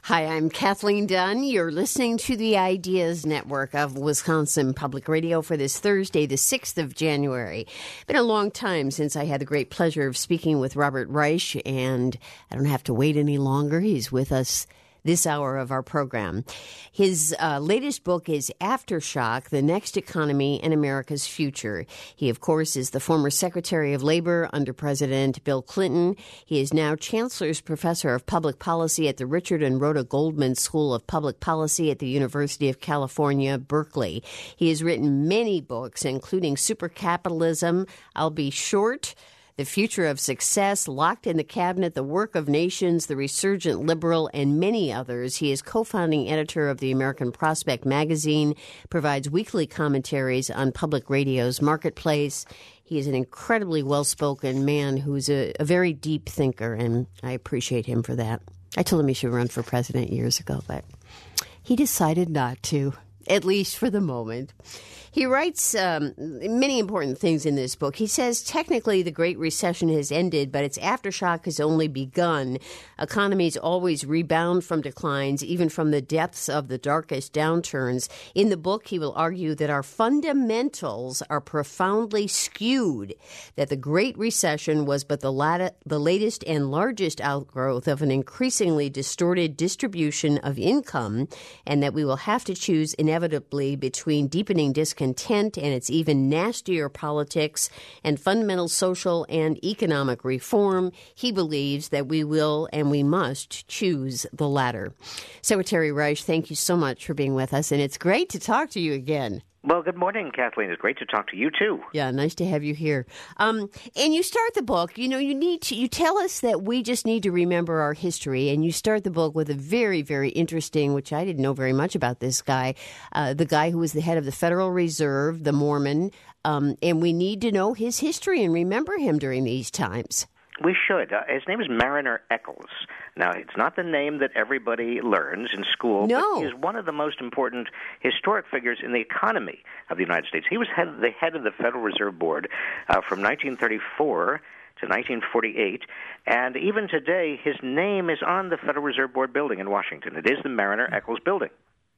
Hi, I'm Kathleen Dunn. You're listening to the Ideas Network of Wisconsin Public Radio for this Thursday, the 6th of January. Been a long time since I had the great pleasure of speaking with Robert Reich, and I don't have to wait any longer. He's with us this hour of our program. His latest book is Aftershock, The Next Economy and America's Future. He, of course, is the former Secretary of Labor under President Bill Clinton. He is now Chancellor's Professor of Public Policy at the Richard and Rhoda Goldman School of Public Policy at the University of California, Berkeley. He has written many books, including Supercapitalism, I'll Be Short, The Future of Success, Locked in the Cabinet, The Work of Nations, The Resurgent Liberal, and many others. He is co-founding editor of the American Prospect magazine, provides weekly commentaries on public radio's Marketplace. He is an incredibly well-spoken man who's a very deep thinker, and I appreciate him for that. I told him he should run for president years ago, but he decided not to, at least for the moment. He writes many important things in this book. He says, technically, the Great Recession has ended, but its aftershock has only begun. Economies always rebound from declines, even from the depths of the darkest downturns. In the book, he will argue that our fundamentals are profoundly skewed, that the Great Recession was but the latest and largest outgrowth of an increasingly distorted distribution of income, and that we will have to choose inevitably between deepening discontent and its even nastier politics and fundamental social and economic reform. He believes that we will and we must choose the latter. Secretary Reich, thank you so much for being with us, and it's great to talk to you again. Well, good morning, Kathleen. It's great to talk to you, too. Yeah, nice to have you here. And you start the book, you tell us that we just need to remember our history, and you start the book with a very, very interesting, which I didn't know very much about this guy, the guy who was the head of the Federal Reserve, the Mormon, and we need to know his history and remember him during these times. We should. His name is Mariner Eccles. Now, it's not the name that everybody learns in school, No. but he is one of the most important historic figures in the economy of the United States. He was the head of the Federal Reserve Board from 1934 to 1948, and even today, his name is on the Federal Reserve Board building in Washington. It is the Mariner Eccles building.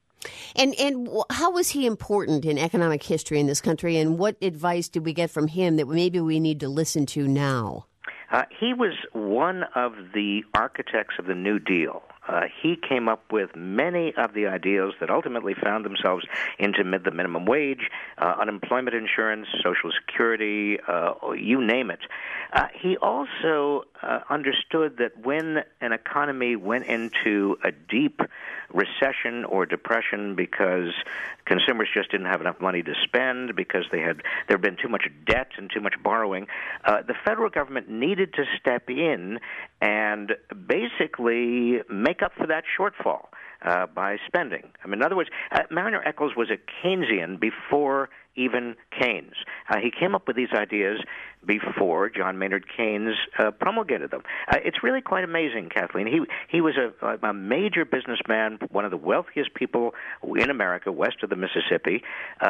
And how was he important in economic history in this country, and what advice did we get from him that maybe we need to listen to now? He was one of the architects of the New Deal. He came up with many of the ideals that ultimately found themselves into the minimum wage, unemployment insurance, Social Security, you name it. He also understood that when an economy went into a deep recession or depression because consumers just didn't have enough money to spend, because there had been too much debt and too much borrowing, the federal government needed to step in and basically make up for that shortfall by spending. I mean, in other words, Mariner Eccles was a Keynesian before even Keynes. He came up with these ideas before John Maynard Keynes promulgated them. It's really quite amazing, Kathleen. He was a major businessman, one of the wealthiest people in America west of the Mississippi,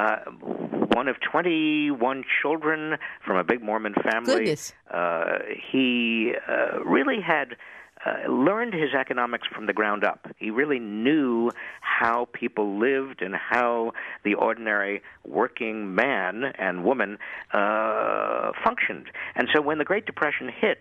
one of 21 children from a big Mormon family. Goodness. He really had learned his economics from the ground up. He really knew how people lived and how the ordinary working man and woman functioned. And so when the Great Depression hit,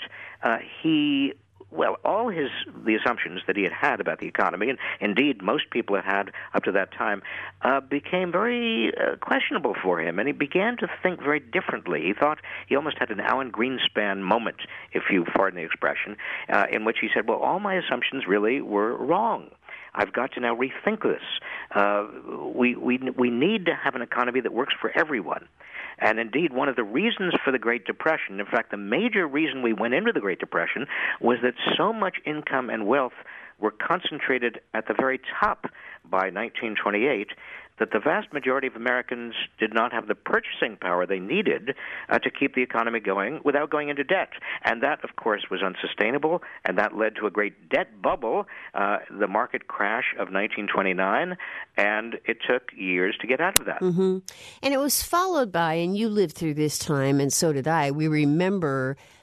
all the assumptions that he had about the economy, and indeed most people had up to that time, became very questionable for him, and he began to think very differently. He thought he almost had an Alan Greenspan moment, if you pardon the expression, in which he said, well, all my assumptions really were wrong. I've got to now rethink this. We need to have an economy that works for everyone. And indeed, one of the reasons for the Great Depression, in fact, the major reason we went into the Great Depression, was that so much income and wealth were concentrated at the very top by 1928 that the vast majority of Americans did not have the purchasing power they needed to keep the economy going without going into debt. And that, of course, was unsustainable, and that led to a great debt bubble, the market crash of 1929, and it took years to get out of that. Mm-hmm. And it was followed by, and you lived through this time, and so did I, we remember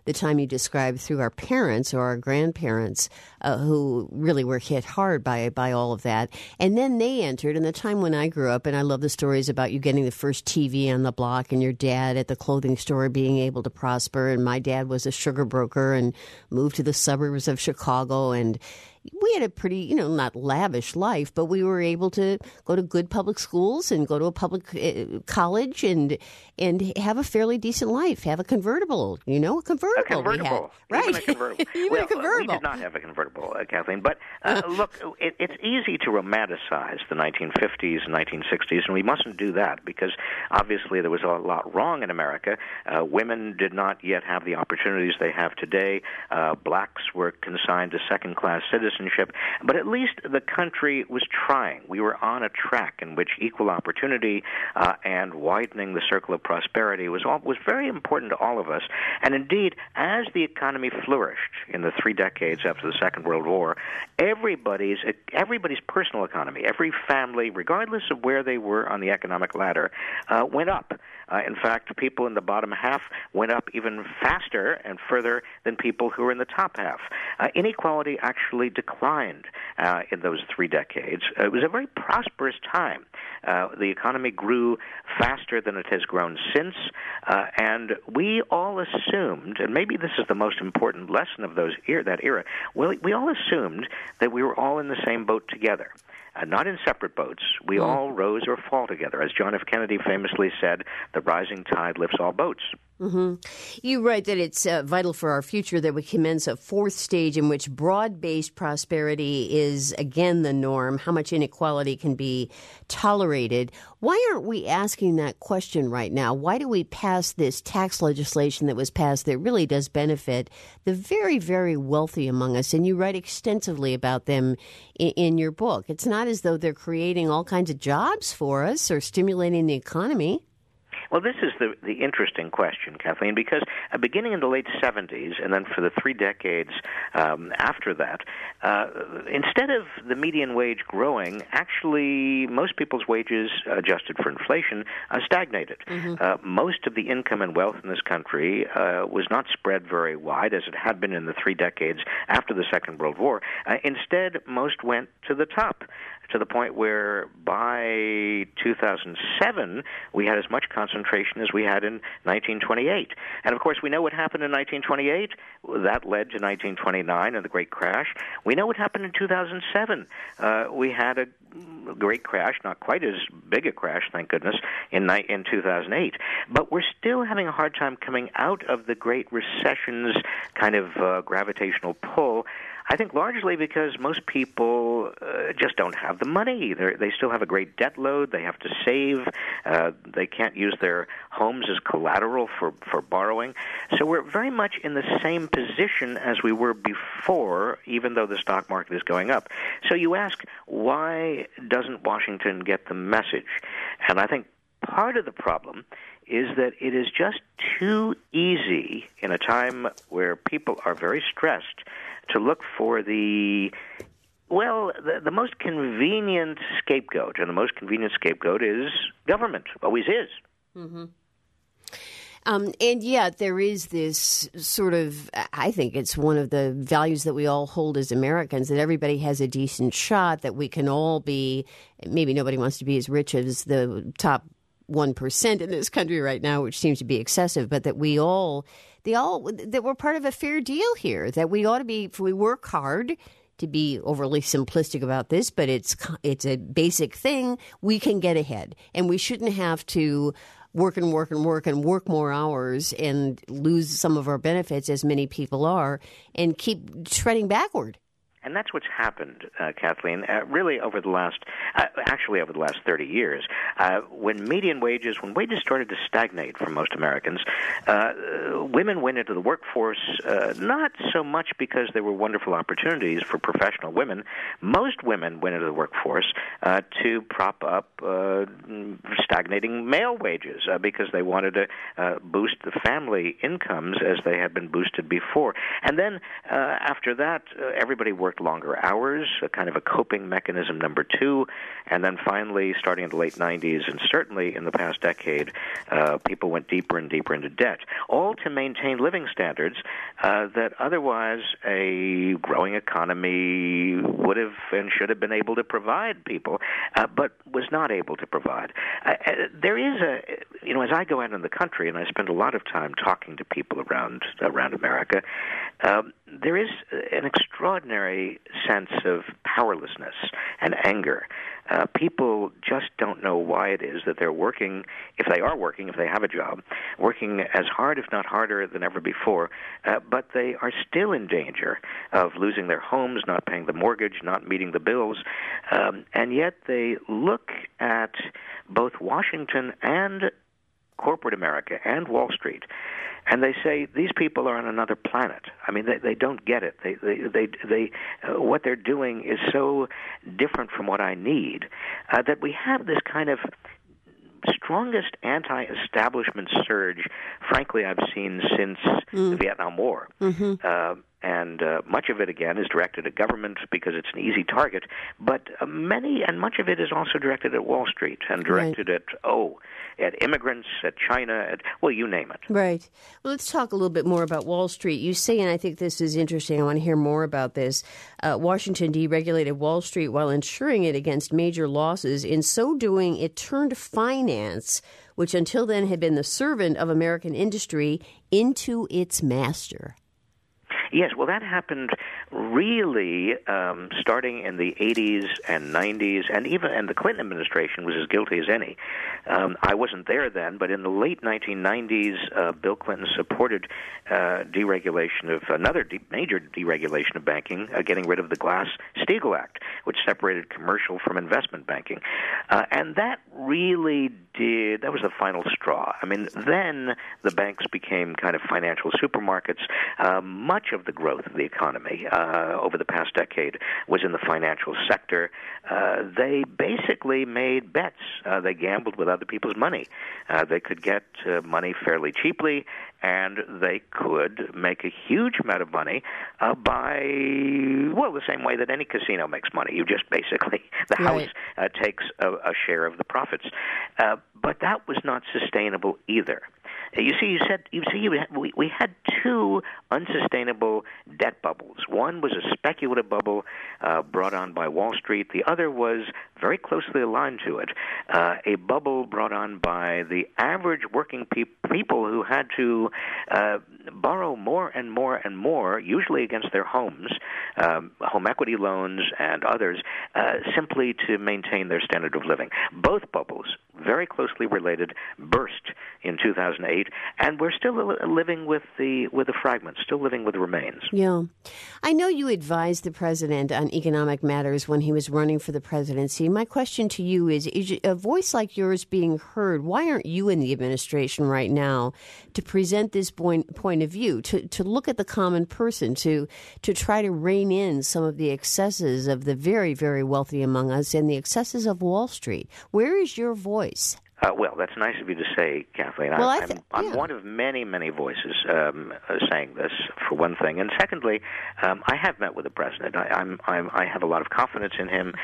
the time you described through our parents or our grandparents who really were hit hard by all of that. And then they entered, and the time when I grew up, and I love the stories about you getting the first TV on the block and your dad at the clothing store being able to prosper. And my dad was a sugar broker and moved to the suburbs of Chicago, and we had a pretty, not lavish life, but we were able to go to good public schools and go to a public college and have a fairly decent life, have a convertible, a convertible. A convertible. Right. Even a convertible. Even a convertible. We did not have a convertible, Kathleen. But look, it's easy to romanticize the 1950s and 1960s, and we mustn't do that because obviously there was a lot wrong in America. Women did not yet have the opportunities they have today. Blacks were consigned to second-class citizenship. But at least the country was trying. We were on a track in which equal opportunity and widening the circle of prosperity was very important to all of us. And indeed, as the economy flourished in the 3 decades after the Second World War, everybody's personal economy, every family, regardless of where they were on the economic ladder, went up. In fact, people in the bottom half went up even faster and further than people who were in the top half. Inequality actually declined in those 3 decades. It was a very prosperous time. The economy grew faster than it has grown since, and we all assumed, and maybe this is the most important lesson of that era, we all assumed that we were all in the same boat together. Not in separate boats. We all rose or fall together. As John F. Kennedy famously said, the rising tide lifts all boats. Mm-hmm. You write that it's vital for our future that we commence a 4th stage in which broad-based prosperity is, again, the norm, how much inequality can be tolerated. Why aren't we asking that question right now? Why do we pass this tax legislation that was passed that really does benefit the very, very wealthy among us? And you write extensively about them in your book. It's not as though they're creating all kinds of jobs for us or stimulating the economy. Well, this is the interesting question, Kathleen, because beginning in the late 70s and then for the 3 decades after that, instead of the median wage growing, actually most people's wages, adjusted for inflation, stagnated. Mm-hmm. Most of the income and wealth in this country was not spread very wide as it had been in the 3 decades after the Second World War. Instead, most went to the top, to the point where by 2007 we had as much concentration as we had in 1928. And of course we know what happened in 1928. That led to 1929 and the Great Crash. We know what happened in 2007. We had a great crash, not quite as big a crash, thank goodness, in 2008. But we're still having a hard time coming out of the Great Recession's kind of gravitational pull. I think largely because most people just don't have the money. They still have a great debt load. They have to save. They can't use their homes as collateral for borrowing. So we're very much in the same position as we were before, even though the stock market is going up. So you ask, why doesn't Washington get the message? And I think part of the problem is that it is just too easy in a time where people are very stressed to look for the most convenient scapegoat, and the most convenient scapegoat is government, always is. Mm-hmm. And yet there is this sort of, I think it's one of the values that we all hold as Americans, that everybody has a decent shot, that we can all be, maybe nobody wants to be as rich as the top 1% in this country right now, which seems to be excessive, but that that we're part of a fair deal here, that we ought to be, if we work hard, to be overly simplistic about this, but it's a basic thing, we can get ahead. And we shouldn't have to work more hours and lose some of our benefits, as many people are, and keep treading backward. And that's what's happened, Kathleen, really over the last 30 years. When wages started to stagnate for most Americans, women went into the workforce not so much because there were wonderful opportunities for professional women. Most women went into the workforce to prop up stagnating male wages because they wanted to boost the family incomes as they had been boosted before. And then after that, everybody worked worked longer hours, a kind of a coping mechanism number two, and then finally, starting in the late 90s and certainly in the past decade, people went deeper and deeper into debt, all to maintain living standards that otherwise a growing economy would have and should have been able to provide people, but was not able to provide. There is as I go out in the country, and I spend a lot of time talking to people around America, there is an extraordinary sense of powerlessness and anger. People just don't know why it is that they're working, if they have a job, working as hard, if not harder, than ever before, but they are still in danger of losing their homes, not paying the mortgage, not meeting the bills, and yet they look at both Washington and corporate America and Wall Street, and they say these people are on another planet. I mean, they don't get it. They what they're doing is so different from what I need that we have this kind of strongest anti-establishment surge, frankly, I've seen since the Vietnam War. And much of it, again, is directed at government because it's an easy target. But much of it is also directed at Wall Street and directed at immigrants, at China, you name it. Right. Well, let's talk a little bit more about Wall Street. You say, and I think this is interesting, I want to hear more about this, Washington deregulated Wall Street while insuring it against major losses. In so doing, it turned finance, which until then had been the servant of American industry, into its master. Yes, well, that happened really starting in the 80s and 90s, and the Clinton administration was as guilty as any. I wasn't there then, but in the late 1990s, Bill Clinton supported deregulation of major deregulation of banking, getting rid of the Glass-Steagall Act, which separated commercial from investment banking. And that really that was the final straw. I mean, then the banks became kind of financial supermarkets. Much of the growth of the economy over the past decade was in the financial sector. They basically made bets. They gambled with other people's money. They could get money fairly cheaply, and they could make a huge amount of money by the same way that any casino makes money. You just basically, the house takes a share of the profits. But that was not sustainable either. You see, we had two unsustainable debt bubbles. One was a speculative bubble brought on by Wall Street. The other was very closely aligned to it, a bubble brought on by the average working people who had to borrow more and more and more, usually against their homes, home equity loans and others, simply to maintain their standard of living. Both bubbles, very closely related, burst in 2008, and we're still living with the fragments, still living with the remains. Yeah. I know you advised the president on economic matters when he was running for the presidency. My question to you is a voice like yours being heard, why aren't you in the administration right now to present this point of view, to look at the common person, to try to rein in some of the excesses of the very, very wealthy among us and the excesses of Wall Street? Where is your voice? Well, that's nice of you to say, Kathleen. Well, I'm one of many, many voices saying this, for one thing. And secondly, I have met with the president. I have a lot of confidence in him.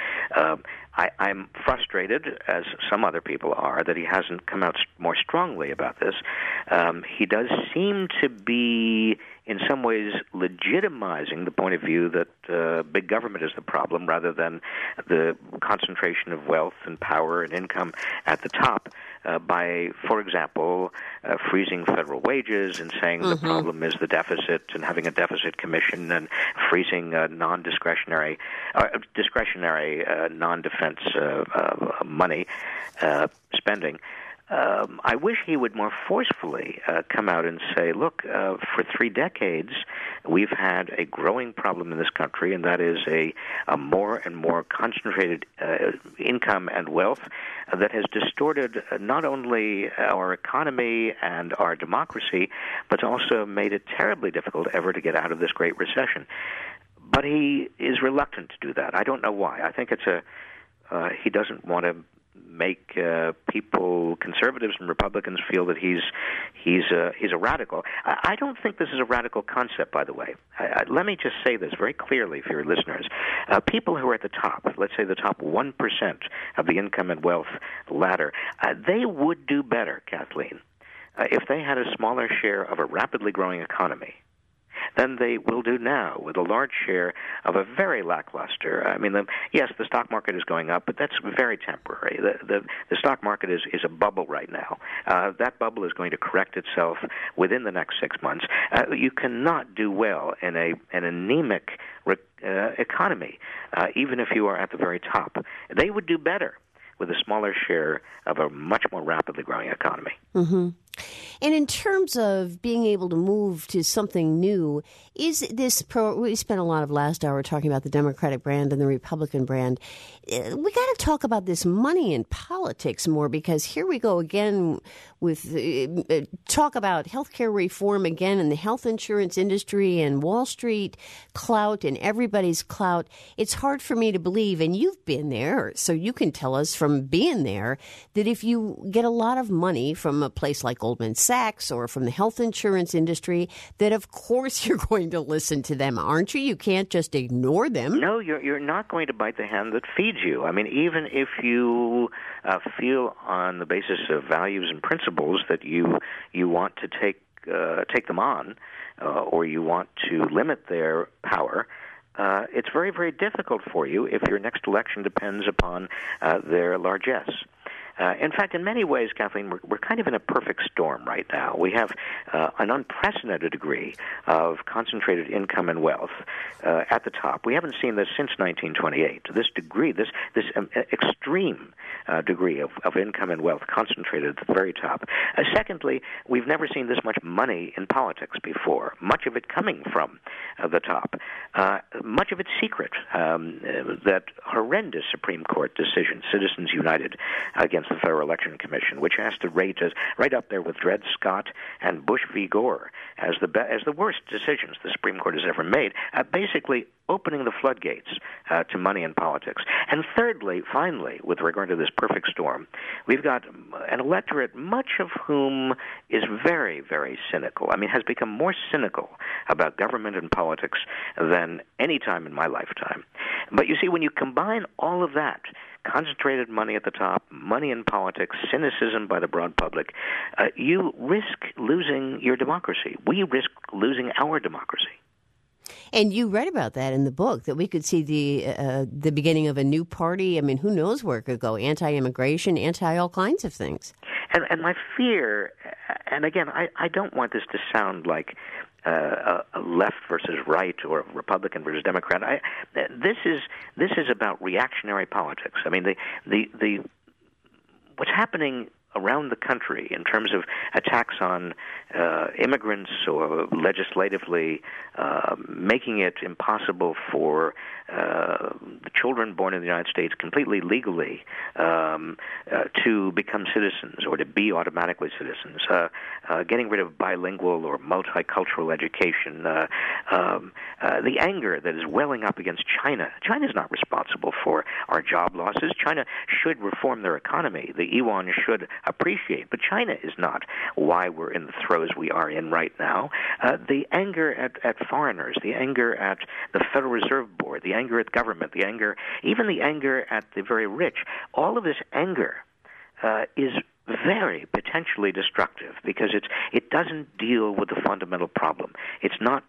I'm frustrated, as some other people are, that he hasn't come out more strongly about this. He does seem to be, in some ways, legitimizing the point of view that big government is the problem rather than the concentration of wealth and power and income at the top by, for example, freezing federal wages and saying the problem is the deficit and having a deficit commission and freezing discretionary non-defense money spending. I wish he would more forcefully come out and say, look, for 3 decades, we've had a growing problem in this country, and that is a more and more concentrated income and wealth that has distorted not only our economy and our democracy, but also made it terribly difficult ever to get out of this great recession. But he is reluctant to do that. I don't know why. I think it's he doesn't want to make people, conservatives and Republicans, feel that he's a radical. I don't think this is a radical concept, by the way. Let me just say this very clearly for your listeners. People who are at the top, let's say the top 1% of the income and wealth ladder, they would do better, Kathleen, if they had a smaller share of a rapidly growing economy than they will do now with a large share of a very lackluster. I mean, yes, the stock market is going up, but that's very temporary. The stock market is a bubble right now. That bubble is going to correct itself within the next 6 months. You cannot do well in an anemic economy, even if you are at the very top. They would do better with a smaller share of a much more rapidly growing economy. Mm-hmm. And in terms of being able to move to something new, is this we spent a lot of last hour talking about the Democratic brand and the Republican brand. We got to talk about this money in politics more, because here we go again with talk about healthcare reform again and the health insurance industry and Wall Street clout and everybody's clout. It's hard for me to believe, and you've been there, so you can tell us from being there, that if you get a lot of money from a place like Goldman Sachs or from the health insurance industry, that of course you're going to listen to them, aren't you? You can't just ignore them. No, you're not going to bite the hand that feeds you. I mean, even if you feel on the basis of values and principles that you want to take them on, or you want to limit their power, it's very, very difficult for you if your next election depends upon their largesse. In fact, in many ways, Kathleen, we're kind of in a perfect storm right now. We have an unprecedented degree of concentrated income and wealth at the top. We haven't seen this since 1928. This extreme degree of income and wealth concentrated at the very top. Secondly, we've never seen this much money in politics before, much of it coming from the top. Much of it secret. That horrendous Supreme Court decision, Citizens United against the Federal Election Commission, which has to rate us right up there with Dred Scott and Bush v. Gore as the worst decisions the Supreme Court has ever made, basically opening the floodgates to money in politics. And thirdly, finally, with regard to this perfect storm, we've got an electorate, much of whom is very, very cynical. I mean, has become more cynical about government and politics than any time in my lifetime. But you see, when you combine all of that, concentrated money at the top, money in politics, cynicism by the broad public, you risk losing your democracy. We risk losing our democracy. And you read about that in the book, that we could see the beginning of a new party. I mean, who knows where it could go? Anti-immigration, anti-all kinds of things. And my fear, and again, I don't want this to sound like a left versus right or Republican versus Democrat. This is about reactionary politics. I mean, the what's happening around the country in terms of attacks on immigrants, or legislatively making it impossible for the children born in the United States completely legally to become citizens or to be automatically citizens, getting rid of bilingual or multicultural education, the anger that is welling up against China. China is not responsible for our job losses. China should reform their economy. The yuan should appreciate, but China is not why we're in the throes we are in right now. The anger at foreigners, the anger at the Federal Reserve Board, the anger at government, the anger, even the anger at the very rich, all of this anger is very potentially destructive, because it doesn't deal with the fundamental problem. It's not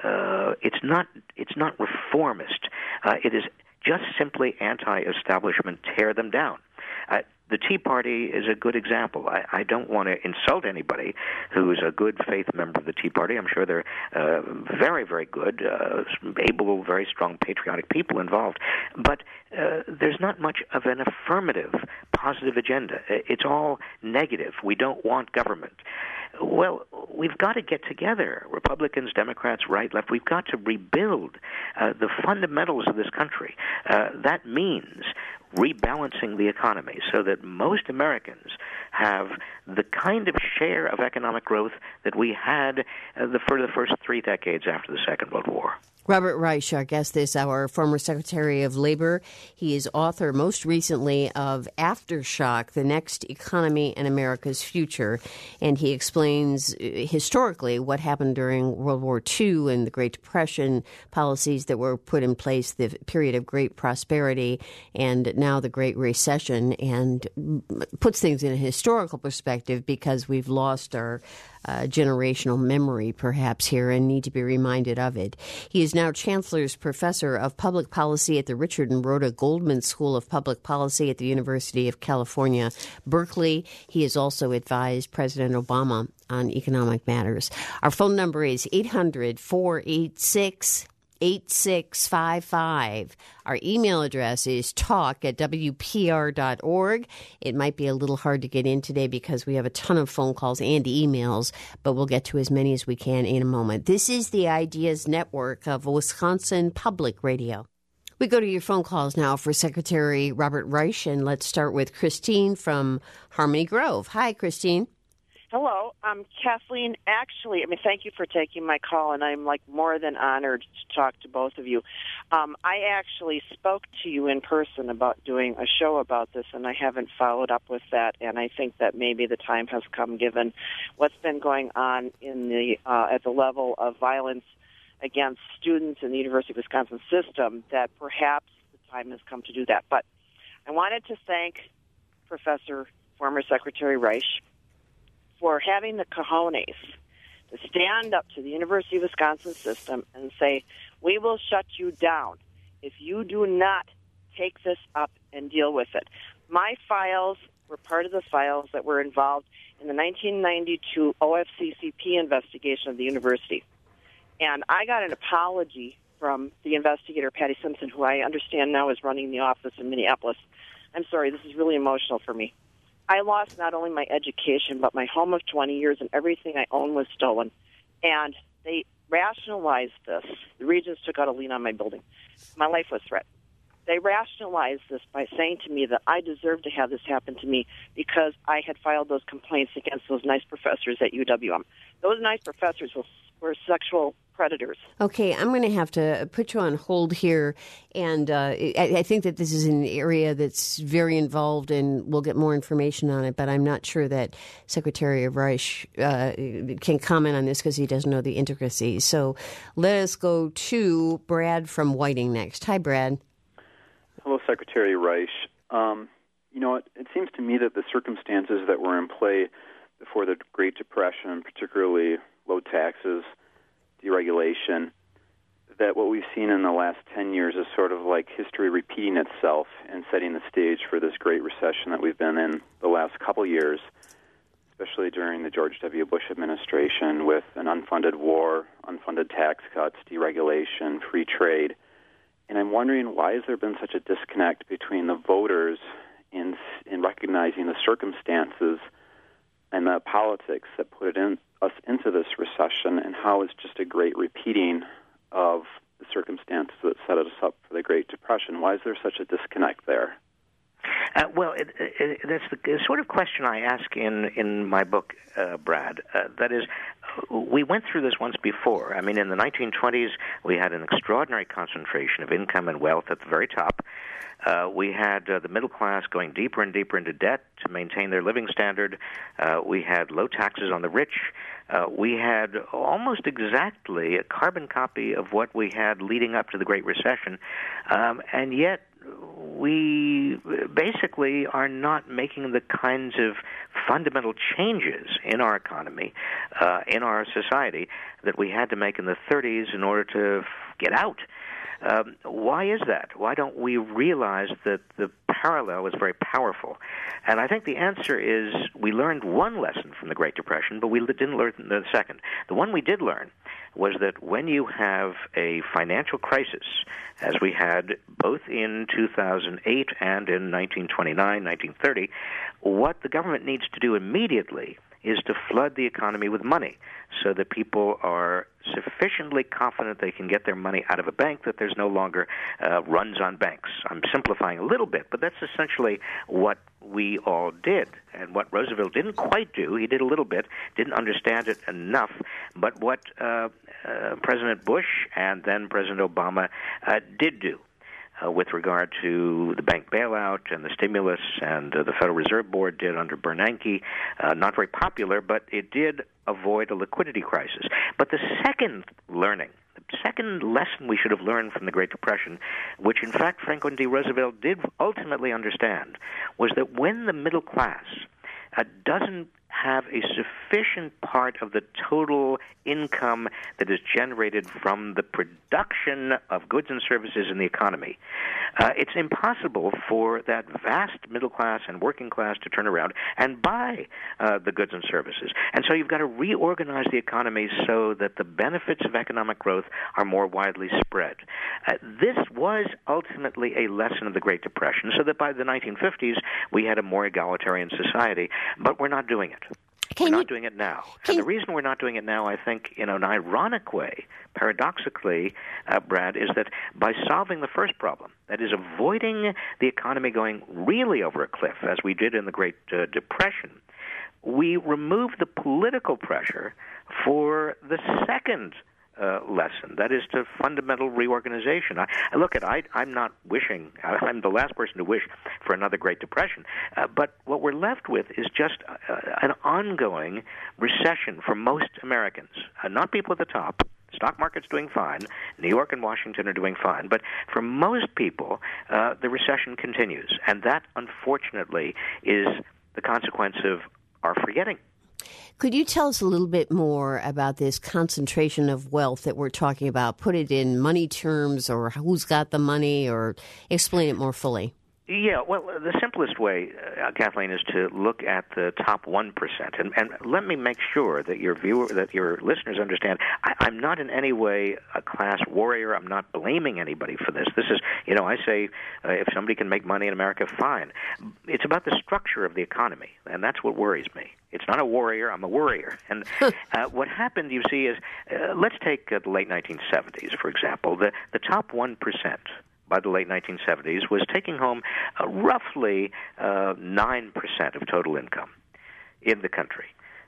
reformist. It is just simply anti-establishment. Tear them down. The Tea Party is a good example. I don't want to insult anybody who's a good faith member of the Tea Party. I'm sure they're very, very good, able, very strong, patriotic people involved. But there's not much of an affirmative, positive agenda. It's all negative. We don't want government. Well, we've got to get together, Republicans, Democrats, right, left. We've got to rebuild the fundamentals of this country. That means rebalancing the economy so that most Americans have the kind of share of economic growth that we had for the first 3 decades after the Second World War. Robert Reich, our guest this hour, former Secretary of Labor. He is author most recently of Aftershock, The Next Economy and America's Future. And he explains historically what happened during World War II and the Great Depression, policies that were put in place, the period of great prosperity, and now the Great Recession, and puts things in a historical perspective because we've lost our generational memory, perhaps, here and need to be reminded of it. He is now Chancellor's Professor of Public Policy at the Richard and Rhoda Goldman School of Public Policy at the University of California, Berkeley. He has also advised President Obama on economic matters. Our phone number is 800-486-8655. Our email address is talk@wpr.org. It might be a little hard to get in today because we have a ton of phone calls and emails, but we'll get to as many as we can in a moment. This is the Ideas Network of Wisconsin Public Radio. We go to your phone calls now for Secretary Robert Reich, and let's start with Christine from Harmony Grove. Hi, Christine. Hello, I'm Kathleen. Actually, thank you for taking my call, and I'm more than honored to talk to both of you. I actually spoke to you in person about doing a show about this, and I haven't followed up with that. And I think that maybe the time has come, given what's been going on in the at the level of violence against students in the University of Wisconsin system, that perhaps the time has come to do that. But I wanted to thank former Secretary Reich, for having the cojones to stand up to the University of Wisconsin system and say, we will shut you down if you do not take this up and deal with it. My files were part of the files that were involved in the 1992 OFCCP investigation of the university. And I got an apology from the investigator, Patty Simpson, who I understand now is running the office in Minneapolis. I'm sorry, this is really emotional for me. I lost not only my education, but my home of 20 years, and everything I owned was stolen. And they rationalized this. The Regents took out a lien on my building. My life was threatened. They rationalized this by saying to me that I deserved to have this happen to me because I had filed those complaints against those nice professors at UWM. Those nice professors were sexual predators. Okay, I'm going to have to put you on hold here, and I think that this is an area that's very involved, and we'll get more information on it, but I'm not sure that Secretary Reich can comment on this because he doesn't know the intricacies. So let us go to Brad from Whiting next. Hi, Brad. Hello, Secretary Reich. It seems to me that the circumstances that were in play before the Great Depression, particularly low taxes, deregulation, that what we've seen in the last 10 years is sort of like history repeating itself and setting the stage for this Great Recession that we've been in the last couple years, especially during the George W. Bush administration, with an unfunded war, unfunded tax cuts, deregulation, free trade. And I'm wondering, why has there been such a disconnect between the voters in recognizing the circumstances and the politics that put us into this recession, and how it's just a great repeating of the circumstances that set us up for the Great Depression? Why is there such a disconnect there? That's the sort of question I ask in my book, Brad. That is, we went through this once before. In the 1920s, we had an extraordinary concentration of income and wealth at the very top. We had the middle class going deeper and deeper into debt to maintain their living standard. We had low taxes on the rich. We had almost exactly a carbon copy of what we had leading up to the Great Recession, and yet we basically are not making the kinds of fundamental changes in our economy, in our society, that we had to make in the 30s in order to get out. Why is that? Why don't we realize that the parallel is very powerful? And I think the answer is we learned one lesson from the Great Depression, but we didn't learn the second. The one we did learn was that when you have a financial crisis, as we had both in 2008 and in 1929, 1930, what the government needs to do immediately is to flood the economy with money so that people are sufficiently confident they can get their money out of a bank, that there's no longer runs on banks. I'm simplifying a little bit, but that's essentially what we all did. And what Roosevelt didn't quite do, he did a little bit, didn't understand it enough, but what President Bush and then President Obama did do. With regard to the bank bailout and the stimulus, and the Federal Reserve Board did under Bernanke. Not very popular, but it did avoid a liquidity crisis. But the second lesson we should have learned from the Great Depression, which in fact Franklin D. Roosevelt did ultimately understand, was that when the middle class doesn't have a sufficient part of the total income that is generated from the production of goods and services in the economy, it's impossible for that vast middle class and working class to turn around and buy the goods and services. And so you've got to reorganize the economy so that the benefits of economic growth are more widely spread. This was ultimately a lesson of the Great Depression, so that by the 1950s we had a more egalitarian society, but we're not doing it. We're not doing it now. And the reason we're not doing it now, I think, in an ironic way, paradoxically, Brad, is that by solving the first problem, that is avoiding the economy going really over a cliff, as we did in the Great Depression, we remove the political pressure for the second lesson, that is to fundamental reorganization. I'm not wishing, I'm the last person to wish for another Great Depression, but what we're left with is just an ongoing recession for most Americans, not people at the top. Stock market's doing fine. New York and Washington are doing fine. But for most people, the recession continues, and that, unfortunately, is the consequence of our forgetting. Could you tell us a little bit more about this concentration of wealth that we're talking about? Put it in money terms, or who's got the money, or explain it more fully. Yeah, well, the simplest way, Kathleen, is to look at the top 1%. And let me make sure that your listeners understand, I'm not in any way a class warrior. I'm not blaming anybody for this. This is, I say if somebody can make money in America, fine. It's about the structure of the economy, and that's what worries me. It's not a warrior. I'm a worrier. And what happened, you see, is let's take the late 1970s, for example. The top 1%. By the late 1970s, was taking home roughly 9% of total income in the country.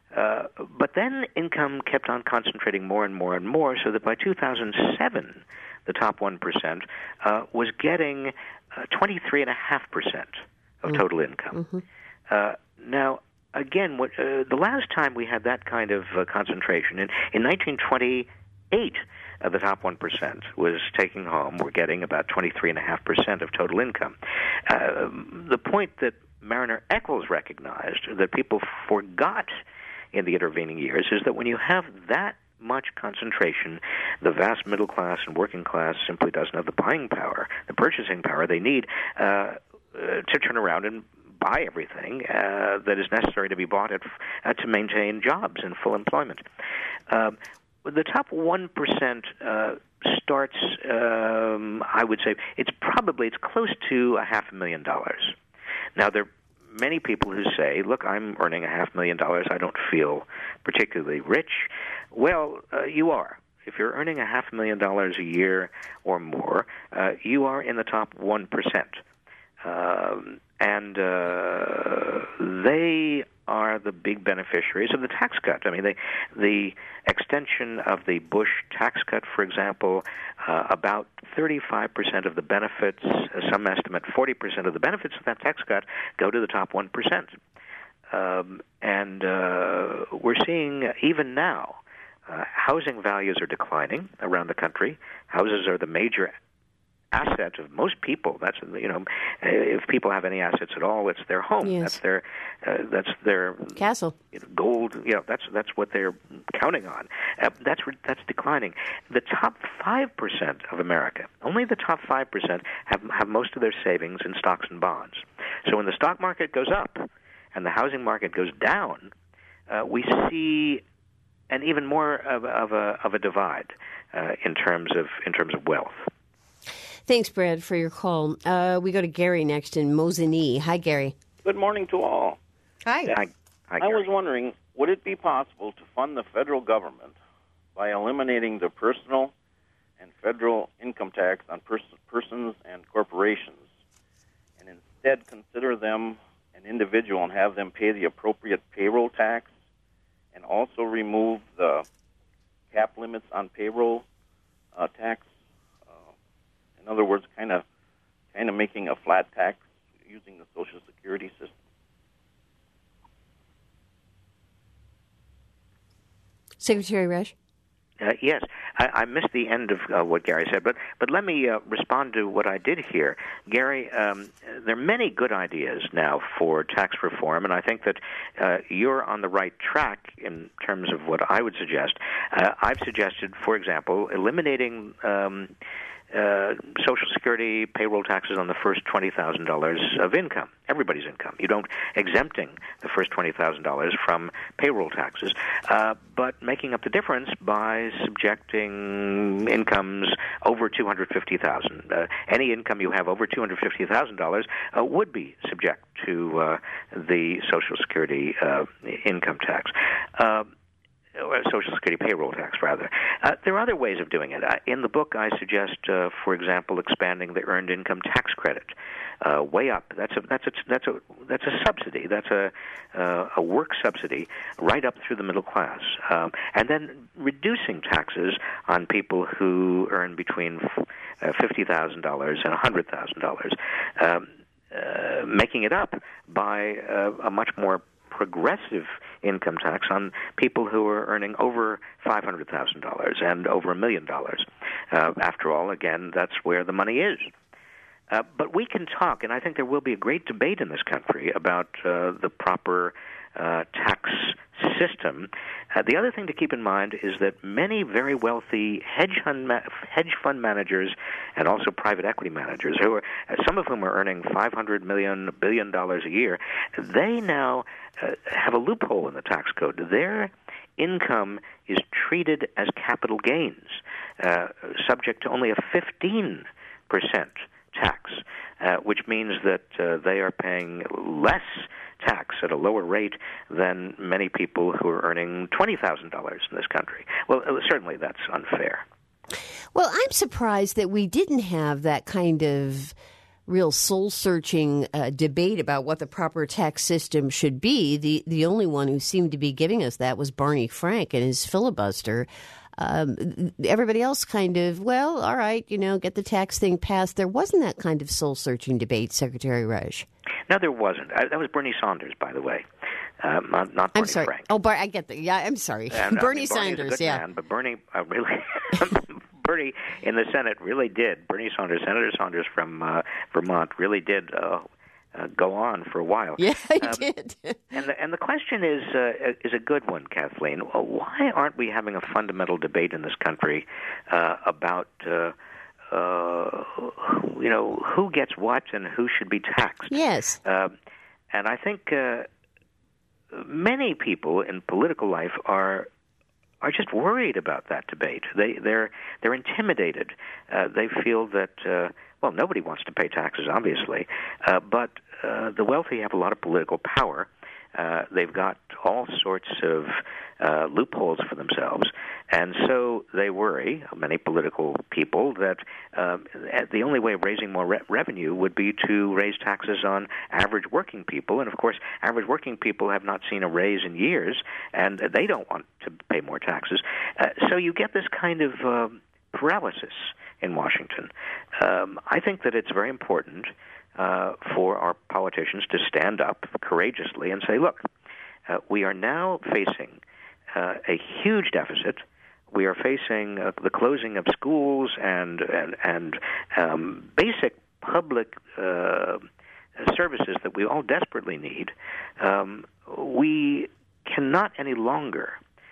But then income kept on concentrating more and more and more, so that by 2007, the top 1% was getting 23.5% of total income. Mm-hmm. Now, again, the last time we had that kind of concentration, in 1928, the top 1% was taking home, we're getting about 23.5% of total income. The point that Mariner Eccles recognized, that people forgot in the intervening years, is that when you have that much concentration, the vast middle class and working class simply doesn't have the buying power, the purchasing power they need to turn around and buy everything that is necessary to be bought to maintain jobs and full employment. The top 1% starts, I would say, it's close to $500,000. Now, there are many people who say, look, I'm earning $500,000. I don't feel particularly rich. Well, you are. If you're earning $500,000 a year or more, you are in the top 1%. And they are the big beneficiaries of the tax cut. I mean, the extension of the Bush tax cut, for example, about 35% of the benefits, some estimate 40% of the benefits of that tax cut go to the top 1%. And we're seeing, even now, housing values are declining around the country. Houses are the major asset of most people. That's, if people have any assets at all, it's their home. Yes. That's their castle, gold. That's what they're counting on. That's declining. The top 5% of America, only the top 5% have most of their savings in stocks and bonds. So when the stock market goes up and the housing market goes down, we see an even more of a divide in terms of wealth. Thanks, Brad, for your call. We go to Gary next in Mosinee. Hi, Gary. Good morning to all. Hi. Hi, I Gary. was wondering, would it be possible to fund the federal government by eliminating the personal and federal income tax on persons and corporations, and instead consider them an individual and have them pay the appropriate payroll tax, and also remove the cap limits on payroll tax. In other words, kind of making a flat tax using the Social Security system. Secretary Resch? Yes, I missed the end of what Gary said, but let me respond to what I did hear. Gary, there are many good ideas now for tax reform, and I think that you're on the right track in terms of what I would suggest. I've suggested, for example, eliminating Social Security payroll taxes on the first $20,000 of income, everybody's income. You don't exempting the first $20,000 from payroll taxes, but making up the difference by subjecting incomes over $250,000. Any income you have over $250,000 would be subject to the Social Security income tax. Social Security payroll tax, rather. There are other ways of doing it. In the book, I suggest, for example, expanding the earned income tax credit way up. That's a subsidy. That's a work subsidy right up through the middle class, and then reducing taxes on people who earn between $50,000 and $100,000, making it up by a much more progressive income tax on people who are earning over $500,000 and over $1 million. After all, again, that's where the money is. But we can talk, and I think there will be a great debate in this country about the proper tax system. The other thing to keep in mind is that many very wealthy hedge fund managers and also private equity managers, who are some of whom are earning $500 million, $1 billion a year, they now have a loophole in the tax code. Their income is treated as capital gains, subject to only a 15% tax, which means that they are paying less tax at a lower rate than many people who are earning $20,000 in this country. Well, certainly that's unfair. Well, I'm surprised that we didn't have that kind of real soul-searching debate about what the proper tax system should be. The only one who seemed to be giving us that was Barney Frank and his filibuster. Everybody else kind of, well, all right, get the tax thing passed. There wasn't that kind of soul-searching debate, Secretary Resch. No, there wasn't. That was Bernie Sanders, by the way, not Barney I'm sorry. Frank. Oh, I get that. Yeah, I'm sorry. Bernie Sanders, is a good man, but Bernie really... Bernie in the Senate really did. Bernie Sanders, Senator Sanders from Vermont, really did go on for a while. Yeah, he did. And the question is a good one, Kathleen. Why aren't we having a fundamental debate in this country about who gets what and who should be taxed? Yes. And I think many people in political life are just worried about that debate. They're intimidated. They feel that nobody wants to pay taxes, obviously, but the wealthy have a lot of political power. They've got all sorts of loopholes for themselves, and so they worry, many political people, that the only way of raising more revenue would be to raise taxes on average working people, and of course, average working people have not seen a raise in years, and they don't want to pay more taxes. So you get this kind of paralysis in Washington. I think that it's very important for our politicians to stand up courageously and say, look, we are now facing a huge deficit. We are facing the closing of schools and basic public services that we all desperately need. We cannot any longer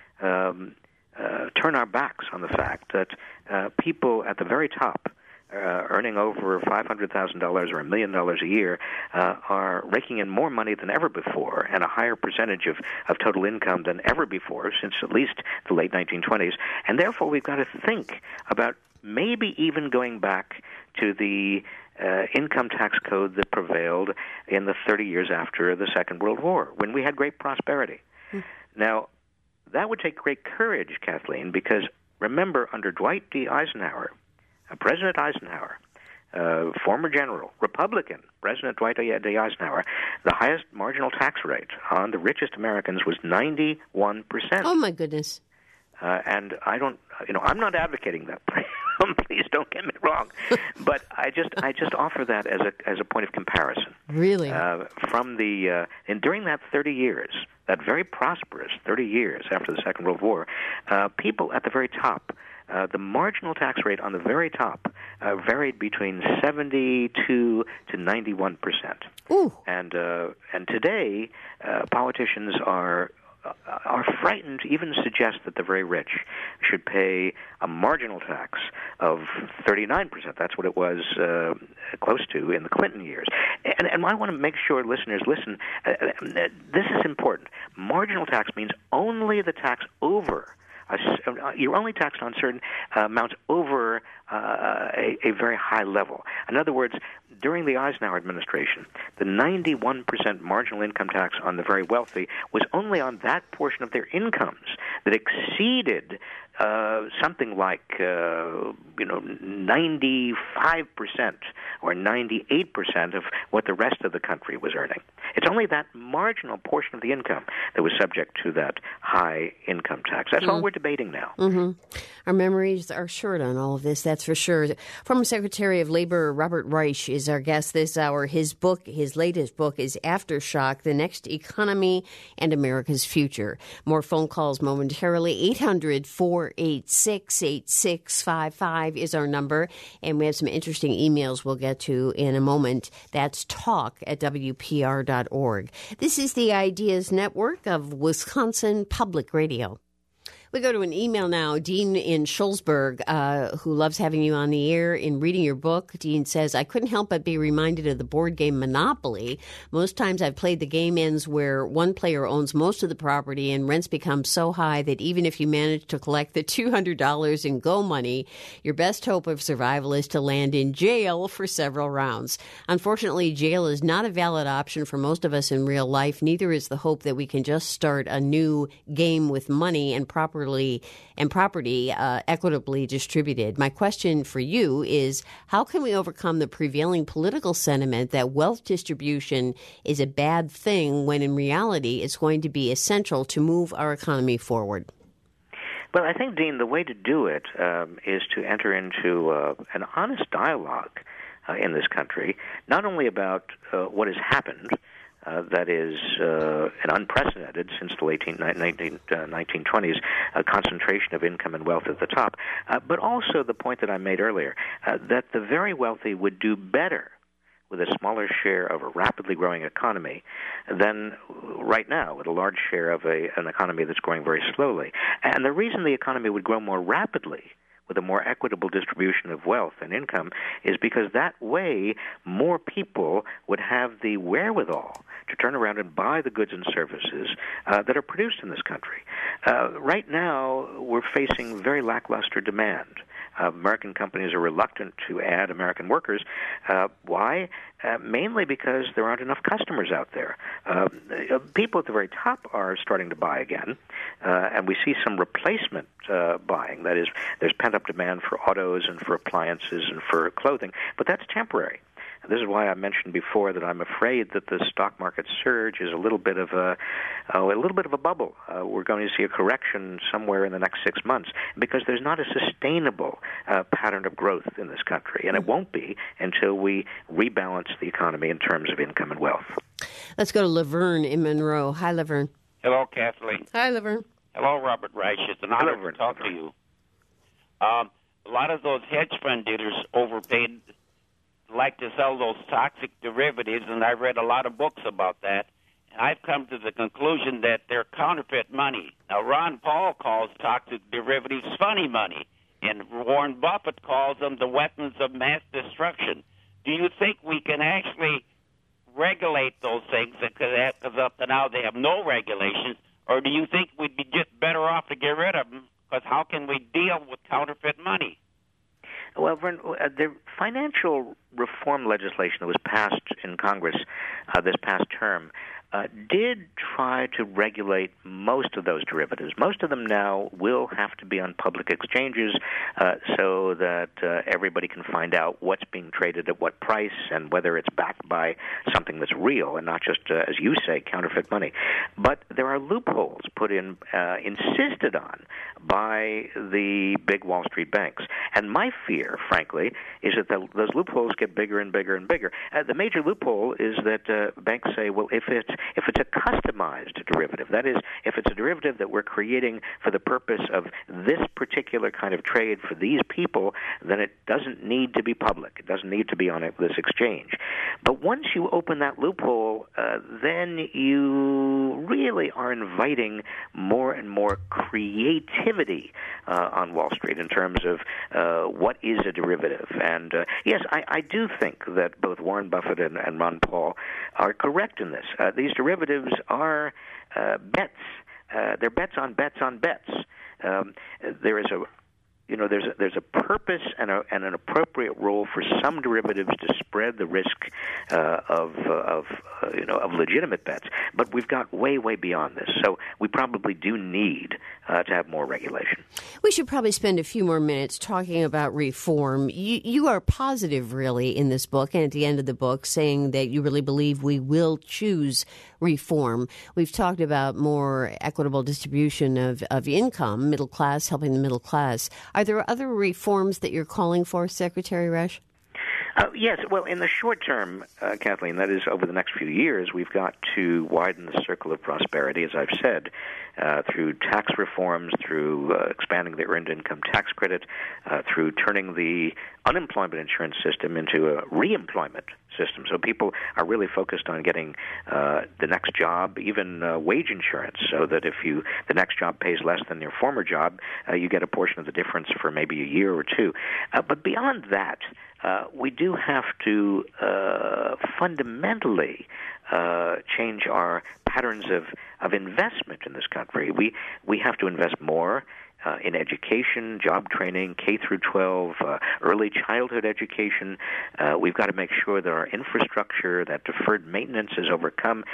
turn our backs on the fact that people at the very top, earning over $500,000 or $1 million a year, are raking in more money than ever before and a higher percentage of total income than ever before since at least the late 1920s. And therefore, we've got to think about maybe even going back to the income tax code that prevailed in the 30 years after the Second World War, when we had great prosperity. Now, that would take great courage, Kathleen, because remember, under Dwight D. Eisenhower, President Eisenhower, former general, Republican President Dwight D. Eisenhower, the highest marginal tax rate on the richest Americans was 91%. Oh, my goodness. And I don't, I'm not advocating that. Please don't get me wrong, but I just offer that as a point of comparison. Really, from the and during that 30 years, that very prosperous 30 years after the Second World War, people at the very top, the marginal tax rate on the very top varied between 72 to 91%. Ooh. And today, politicians are frightened to even suggest that the very rich should pay a marginal tax of 39%. That's what it was close to in the Clinton years. And I want to make sure listeners listen. This is important. Marginal tax means only the tax over. You're only taxed on certain amounts over a very high level. In other words, during the Eisenhower administration, the 91% marginal income tax on the very wealthy was only on that portion of their incomes that exceeded something like 95% or 98% of what the rest of the country was earning. It's only that marginal portion of the income that was subject to that high income tax. That's all we're debating now. Mm-hmm. Our memories are short on all of this, that's for sure. Former Secretary of Labor Robert Reich is our guest this hour. His latest book is Aftershock, The Next Economy and America's Future. More phone calls momentarily. 800-486-8655 is our number, and we have some interesting emails we'll get to in a moment. That's talk@WPR.org. This is the Ideas Network of Wisconsin Public Radio. We go to an email now. Dean in Schulzberg, who loves having you on the air and reading your book. Dean says, I couldn't help but be reminded of the board game Monopoly. Most times I've played the game ends where one player owns most of the property and rents become so high that even if you manage to collect the $200 in go money, your best hope of survival is to land in jail for several rounds. Unfortunately, jail is not a valid option for most of us in real life. Neither is the hope that we can just start a new game with money and property equitably distributed. My question for you is, how can we overcome the prevailing political sentiment that wealth distribution is a bad thing when in reality it's going to be essential to move our economy forward? Well, I think, Dean, the way to do it is to enter into an honest dialogue in this country, not only about what has happened, that is an unprecedented since the late 1920s concentration of income and wealth at the top, but also the point that I made earlier, that the very wealthy would do better with a smaller share of a rapidly growing economy than right now with a large share of an economy that's growing very slowly. And the reason the economy would grow more rapidly with a more equitable distribution of wealth and income is because that way more people would have the wherewithal to turn around and buy the goods and services that are produced in this country. Right now, we're facing very lackluster demand. American companies are reluctant to add American workers. Why? Mainly because there aren't enough customers out there. People at the very top are starting to buy again, and we see some replacement buying. That is, there's pent-up demand for autos and for appliances and for clothing, but that's temporary. This is why I mentioned before that I'm afraid that the stock market surge is a little bit of a bubble. We're going to see a correction somewhere in the next 6 months because there's not a sustainable pattern of growth in this country, and it won't be until we rebalance the economy in terms of income and wealth. Let's go to Laverne in Monroe. Hi, Laverne. Hello, Kathleen. Hi, Laverne. Hello, Robert Reich. It's an honor to talk to you. A lot of those hedge fund dealers overpaid, like to sell those toxic derivatives, and I've read a lot of books about that, and I've come to the conclusion that they're counterfeit money. Now, Ron Paul calls toxic derivatives funny money, and Warren Buffett calls them the weapons of mass destruction. Do you think we can actually regulate those things, because up to now they have no regulations, or do you think we'd be just better off to get rid of them, because how can we deal with counterfeit money? Well, Vern, the financial reform legislation that was passed in Congress this past term did try to regulate most of those derivatives. Most of them now will have to be on public exchanges so that everybody can find out what's being traded at what price and whether it's backed by something that's real and not just, as you say, counterfeit money. But there are loopholes put in, insisted on by the big Wall Street banks. And my fear, frankly, is that those loopholes get bigger and bigger and bigger. The major loophole is that banks say, well, if it's a customized derivative, that is, if it's a derivative that we're creating for the purpose of this particular kind of trade for these people, then it doesn't need to be public. It doesn't need to be on this exchange. But once you open that loophole, then you really are inviting more and more creativity on Wall Street in terms of what is a derivative. And yes, I do think that both Warren Buffett and Ron Paul are correct in this. These derivatives are bets. They're bets on bets on bets. There is there's a purpose and an appropriate role for some derivatives to spread the risk of legitimate bets. But we've got way beyond this, so we probably do need to have more regulation. We should probably spend a few more minutes talking about reform. You are positive, really, in this book, and at the end of the book, saying that you really believe we will choose reform. We've talked about more equitable distribution of income, middle class, helping the middle class. Are there other reforms that you're calling for, Secretary Resch? Yes. Well, in the short term, Kathleen, that is over the next few years, we've got to widen the circle of prosperity, as I've said, through tax reforms, through expanding the earned income tax credit, through turning the unemployment insurance system into a reemployment system. So people are really focused on getting the next job, even wage insurance, so that if the next job pays less than your former job, you get a portion of the difference for maybe a year or two. But beyond that, we do have to fundamentally change our patterns of investment in this country. We have to invest more in education, job training, K through 12, early childhood education. We've got to make sure that our infrastructure, that deferred maintenance is overcome.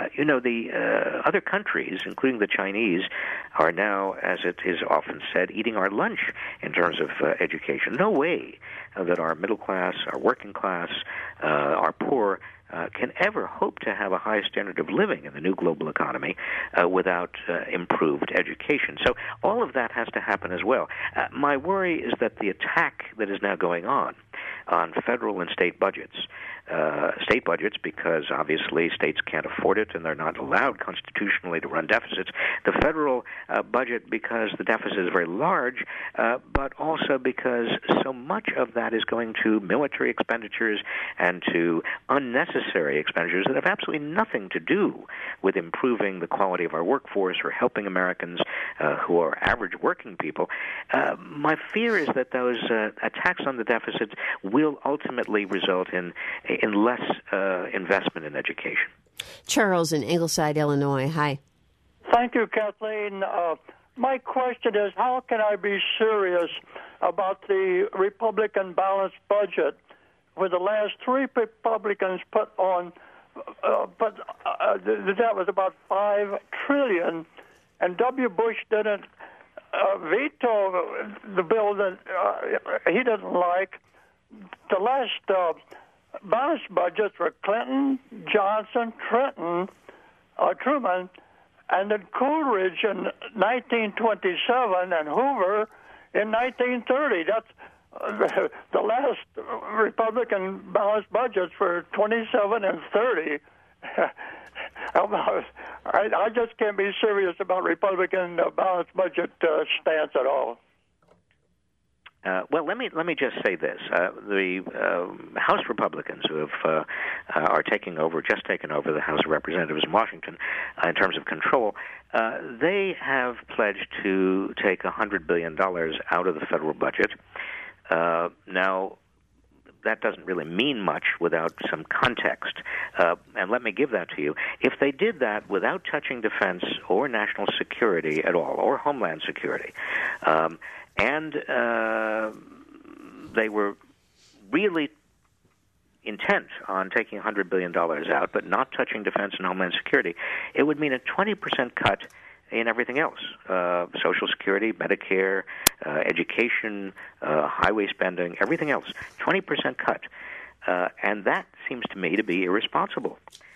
The other countries, including the Chinese, are now, as it is often said, eating our lunch in terms of education. No way that our middle class, our working class, our poor can ever hope to have a high standard of living in the new global economy without improved education. So all of that has to happen as well. My worry is that the attack that is now going on federal and state budgets, because obviously states can't afford it and they're not allowed constitutionally to run deficits, the federal budget because the deficit is very large, but also because so much of that is going to military expenditures and to unnecessary expenditures that have absolutely nothing to do with improving the quality of our workforce or helping Americans who are average working people. My fear is that those attacks on the deficits will ultimately result in less investment in education. Charles in Ingleside, Illinois. Hi. Thank you, Kathleen. My question is, how can I be serious about the Republican balanced budget where the last three Republicans put on, that was about $5 trillion, and W. Bush didn't veto the bill that he didn't like. The last balanced budgets were Clinton, Johnson, Truman, and then Coolidge in 1927 and Hoover in 1930. That's the last Republican balanced budgets for 27 and 30. I just can't be serious about Republican balanced budget stance at all. Well, let me just say this: the House Republicans who have are taken over the House of Representatives in Washington in terms of control, they have pledged to take $100 billion out of the federal budget. Now, that doesn't really mean much without some context, and let me give that to you. If they did that without touching defense or national security at all, or homeland security, and they were really intent on taking $100 billion out, but not touching defense and homeland security, it would mean a 20% cut in everything else, Social Security, Medicare, education, highway spending, everything else, 20% cut. And that seems to me to be irresponsible.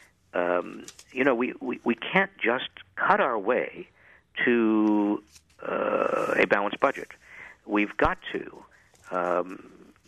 We can't just cut our way to a balanced budget. We've got to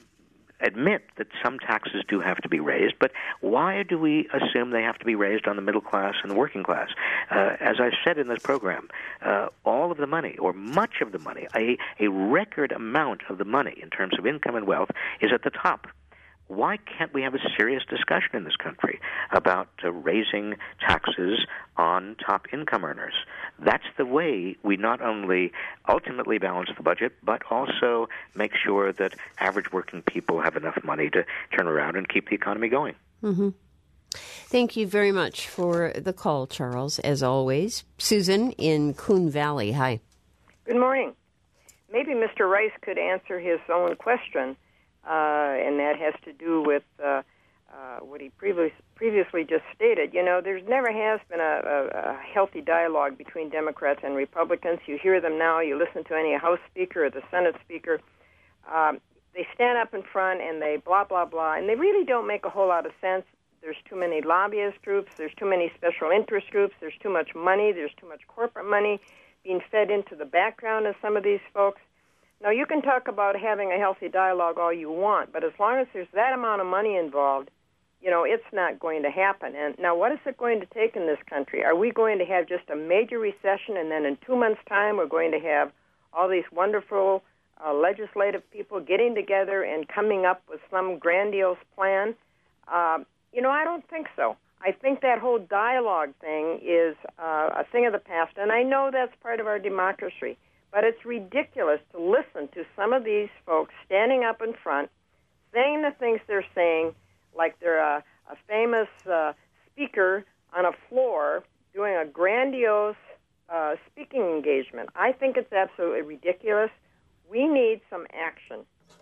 admit that some taxes do have to be raised, but why do we assume they have to be raised on the middle class and the working class? As I've said in this program, all of the money, or much of the money, a record amount of the money in terms of income and wealth is at the top. Why can't we have a serious discussion in this country about raising taxes on top income earners? That's the way we not only ultimately balance the budget, but also make sure that average working people have enough money to turn around and keep the economy going. Mm-hmm. Thank you very much for the call, Charles, as always. Susan in Coon Valley, hi. Good morning. Maybe Mr. Rice could answer his own question. And that has to do with what he previously just stated. There's never has been a healthy dialogue between Democrats and Republicans. You hear them now. You listen to any House Speaker or the Senate Speaker. They stand up in front and they blah, blah, blah, and they really don't make a whole lot of sense. There's too many lobbyist groups. There's too many special interest groups. There's too much money. There's too much corporate money being fed into the background of some of these folks. Now, you can talk about having a healthy dialogue all you want, but as long as there's that amount of money involved, it's not going to happen. And now, what is it going to take in this country? Are we going to have just a major recession, and then in 2 months' time we're going to have all these wonderful legislative people getting together and coming up with some grandiose plan? I don't think so. I think that whole dialogue thing is a thing of the past, and I know that's part of our democracy. But it's ridiculous to listen to some of these folks standing up in front, saying the things they're saying like they're a famous speaker on a floor doing a grandiose speaking engagement. I think it's absolutely ridiculous. We need some action.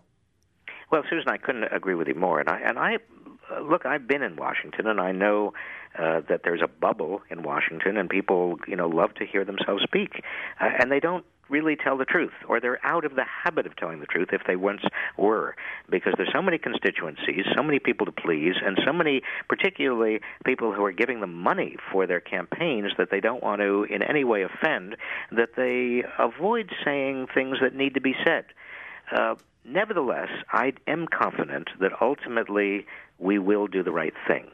Well, Susan, I couldn't agree with you more. And I look, I've been in Washington, and I know that there's a bubble in Washington, and people, love to hear themselves speak, and they don't really tell the truth, or they're out of the habit of telling the truth if they once were, because there's so many constituencies, so many people to please, and so many, particularly people who are giving them money for their campaigns that they don't want to in any way offend, that they avoid saying things that need to be said. Nevertheless, I am confident that ultimately we will do the right thing.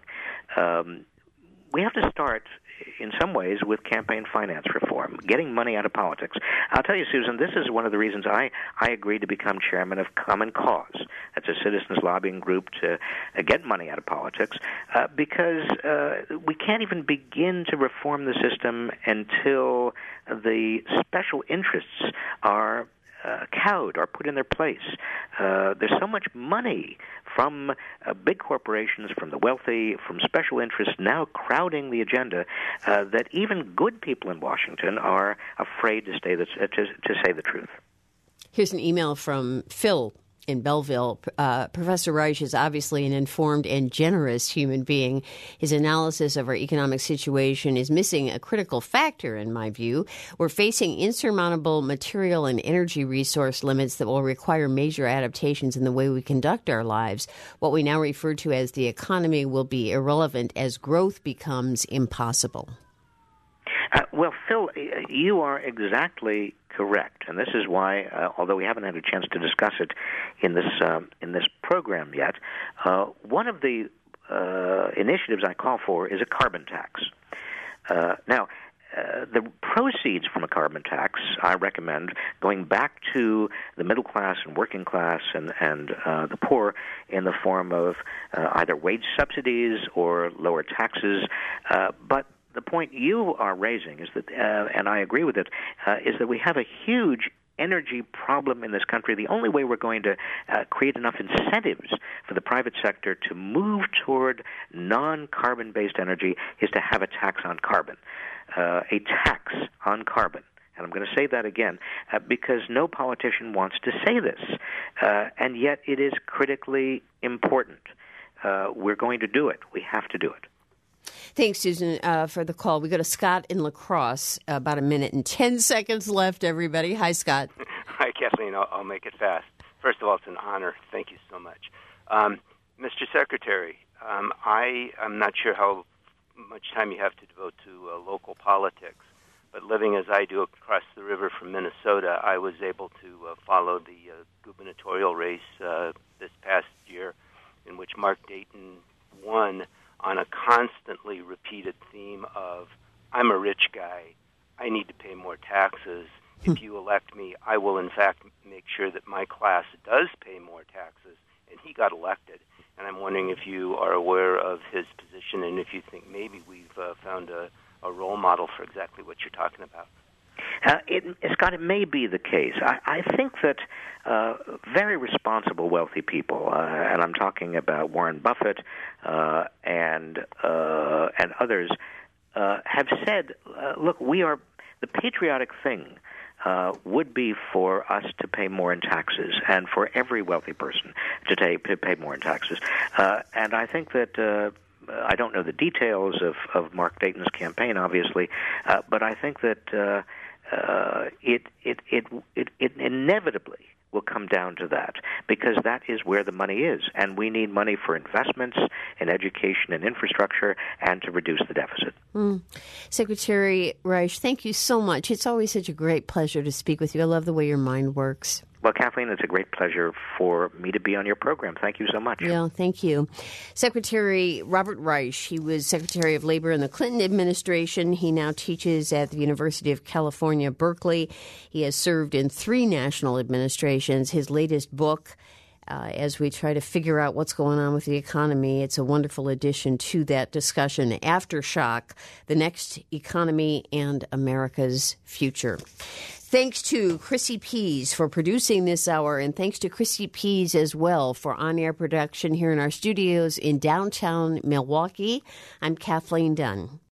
We have to start, in some ways, with campaign finance reform, getting money out of politics. I'll tell you, Susan, this is one of the reasons I agreed to become chairman of Common Cause. That's a citizens lobbying group to get money out of politics, because we can't even begin to reform the system until the special interests are cowed or put in their place. There's so much money from big corporations, from the wealthy, from special interests now crowding the agenda that even good people in Washington are afraid to say the truth. Here's an email from Phil in Belleville. Professor Reich is obviously an informed and generous human being. His analysis of our economic situation is missing a critical factor, in my view. We're facing insurmountable material and energy resource limits that will require major adaptations in the way we conduct our lives. What we now refer to as the economy will be irrelevant as growth becomes impossible. Well, Phil, you are exactly correct, and this is why, although we haven't had a chance to discuss it in this program yet, one of the initiatives I call for is a carbon tax. Now, the proceeds from a carbon tax, I recommend, going back to the middle class and working class and the poor in the form of either wage subsidies or lower taxes, but the point you are raising is that, and I agree with it, is that we have a huge energy problem in this country. The only way we're going to create enough incentives for the private sector to move toward non-carbon-based energy is to have a tax on carbon, a tax on carbon. And I'm going to say that again because no politician wants to say this, and yet it is critically important. we're going to do it. We have to do it. Thanks, Susan, for the call. We go to Scott in La Crosse. About a minute and 10 seconds left, everybody. Hi, Scott. Hi, Kathleen. I'll make it fast. First of all, it's an honor. Thank you so much. Mr. Secretary, I'm not sure how much time you have to devote to local politics, but living as I do across the river from Minnesota, I was able to follow the gubernatorial race this past year, in which Mark Dayton won on a constantly repeated theme of, I'm a rich guy, I need to pay more taxes. If you elect me, I will in fact make sure that my class does pay more taxes. And he got elected. And I'm wondering if you are aware of his position and if you think maybe we've found a role model for exactly what you're talking about. Scott, it may be the case. I think that very responsible, wealthy people, and I'm talking about Warren Buffett and others, have said, look, the patriotic thing would be for us to pay more in taxes, and for every wealthy person to pay more in taxes. And I think that I don't know the details of Mark Dayton's campaign, obviously, but I think that it inevitably will come down to that, because that is where the money is, and we need money for investments in education and infrastructure and to reduce the deficit. Secretary Reich, thank you so much. It's always such a great pleasure to speak with you. I love the way your mind works. Well, Kathleen, it's a great pleasure for me to be on your program. Thank you so much. Yeah, thank you. Secretary Robert Reich, he was Secretary of Labor in the Clinton administration. He now teaches at the University of California, Berkeley. He has served in 3 national administrations. His latest book, as we try to figure out what's going on with the economy, it's a wonderful addition to that discussion. Aftershock, the next economy and America's future. Thanks to Chrissy Pease for producing this hour, and thanks to Chrissy Pease as well for on-air production here in our studios in downtown Milwaukee. I'm Kathleen Dunn.